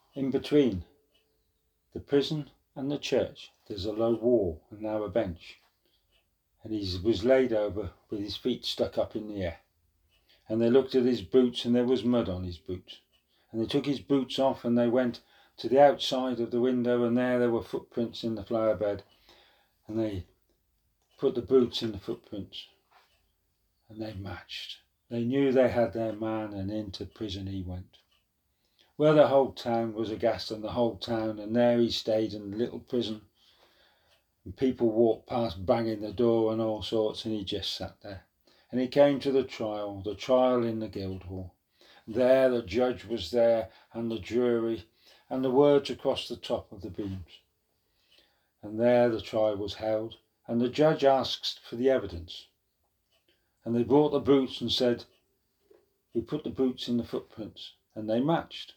In between the prison and the church there's a low wall and now a bench, and he was laid over with his feet stuck up in the air. And they looked at his boots, and there was mud on his boots. And they took his boots off, and they went to the outside of the window, and there were footprints in the flower bed. And they put the boots in the footprints, and they matched. They knew they had their man, and into prison he went. Well, the whole town was aghast, and the whole town, and there he stayed in the little prison. And people walked past banging the door and all sorts, and he just sat there. And he came to the trial in the Guildhall. There the judge was there, and the jury, and the words across the top of the beams. And there the trial was held, and the judge asked for the evidence. And they brought the boots and said, "We put the boots in the footprints," and they matched.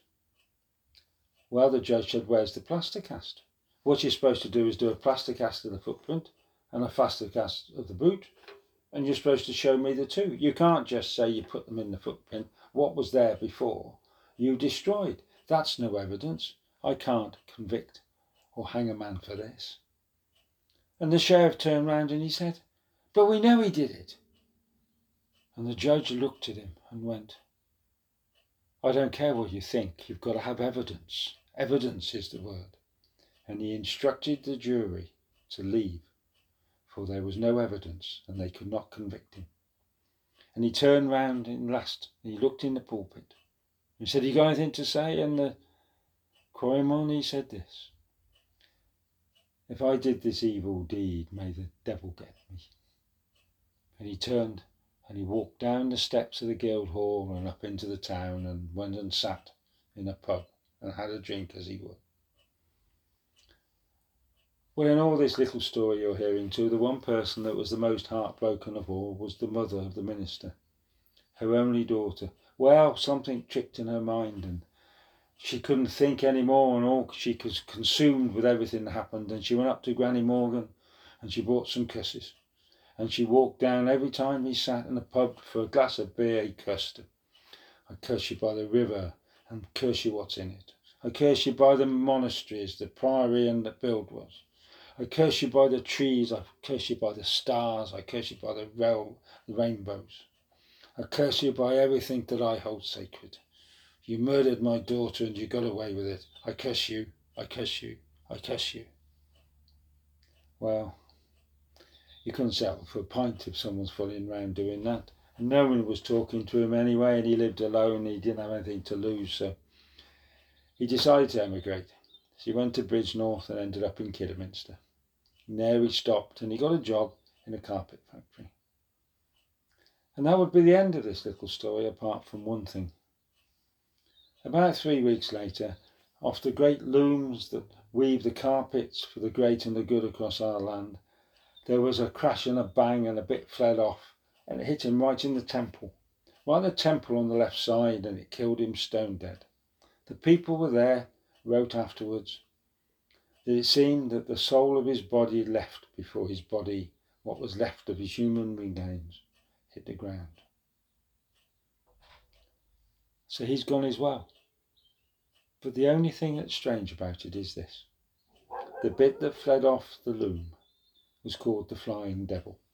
Well, the judge said, "Where's the plaster cast? What you're supposed to do is do a plaster cast of the footprint and a plaster cast of the boot, and you're supposed to show me the two. You can't just say you put them in the footprint. What was there before, you destroyed. That's no evidence. I can't convict or hang a man for this." And the sheriff turned round and he said, "But we know he did it." And the judge looked at him and went, "I don't care what you think, you've got to have evidence. Evidence is the word." And he instructed the jury to leave, for there was no evidence and they could not convict him. And he turned round and he looked in the pulpit. He said, "You got anything to say?" And the quarryman, he said this, "If I did this evil deed, may the devil get me." And he turned and he walked down the steps of the Guildhall and up into the town and went and sat in a pub and had a drink as he would. Well, in all this little story you're hearing too, the one person that was the most heartbroken of all was the mother of the minister, her only daughter. Well, something tricked in her mind and she couldn't think any more, and all she was consumed with everything that happened. And she went up to Granny Morgan and she bought some kisses. And she walked down every time he sat in the pub for a glass of beer, he cursed her. "I curse you by the river and curse you what's in it. I curse you by the monasteries, the priory and the build was. I curse you by the trees, I curse you by the stars, I curse you by the rainbows. I curse you by everything that I hold sacred. You murdered my daughter and you got away with it. I curse you, I curse you, I curse you." Well, you couldn't settle for a pint if someone's fooling round doing that. And no one was talking to him anyway, and he lived alone, he didn't have anything to lose, so he decided to emigrate. So he went to Bridgnorth and ended up in Kidderminster. And there he stopped and he got a job in a carpet factory. And that would be the end of this little story, apart from one thing. About 3 weeks later, off the great looms that weave the carpets for the great and the good across our land, there was a crash and a bang and a bit fled off, and it hit him right in the temple. Right in the temple on the left side, and it killed him stone dead. The people were there, wrote afterwards, that it seemed that the soul of his body left before his body, what was left of his human remains, hit the ground. So he's gone as well. But the only thing that's strange about it is this. The bit that fled off the loom was called the Flying Devil.